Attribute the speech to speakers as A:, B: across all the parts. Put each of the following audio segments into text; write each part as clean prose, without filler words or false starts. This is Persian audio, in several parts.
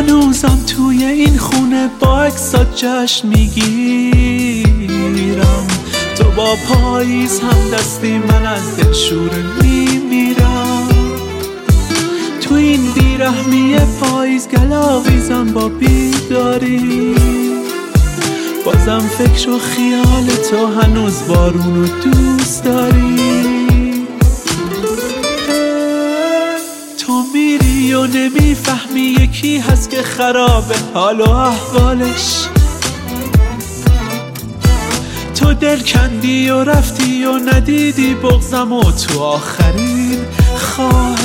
A: هنوزم توی این خونه با عکسات جشن میگیرم. تو با پاییز هم دستی، من از دل شوره میمیرم. تو این بیرحمی پاییز گلاویزم با بیداری، بازم فکر و خیال تو هنوز بارونو دوست داری. تو میری و نمیفهمی یکی هست که خرابه حال و احوالش. تو دل کندی و رفتی و ندیدی بغضم و تو آخرین خواهش.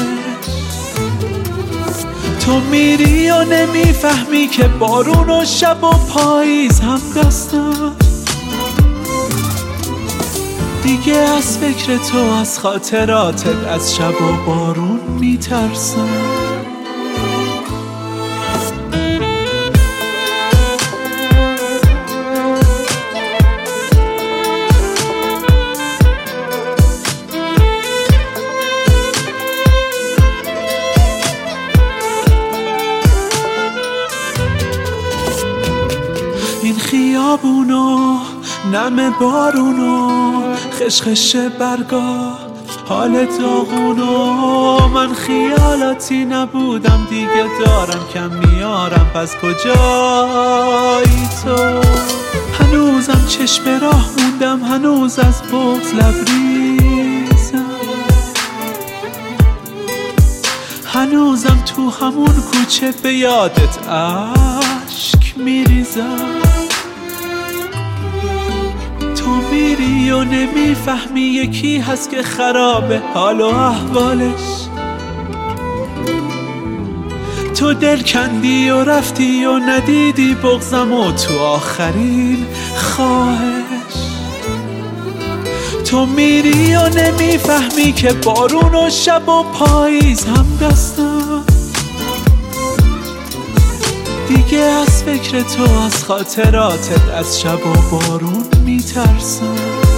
A: تو میری و نمیفهمی که بارون و شب و پاییز هم دستم. دیگه از فکر تو، از خاطراتت، از شب و بارون میترسم. این خیابونو، نم بارونو، خشخش برگا، حال داغونو. من خیالاتی نبودم دیگه، دارم کم میارم، پس کجایی تو؟ هنوزم چشم راه موندم، هنوز از بغض لبریزم. هنوزم تو همون کوچه به یادت اشک میریزم. تو میری و نمیفهمی یکی هست که خرابه حال و احوالش. تو دل کندی و رفتی و ندیدی بغضم و تو آخرین خواهش. تو میری و نمیفهمی که بارون و شب و پاییز هم دستم. دیگه از فکر تو، از خاطراتت، از شب و بارون میترسم.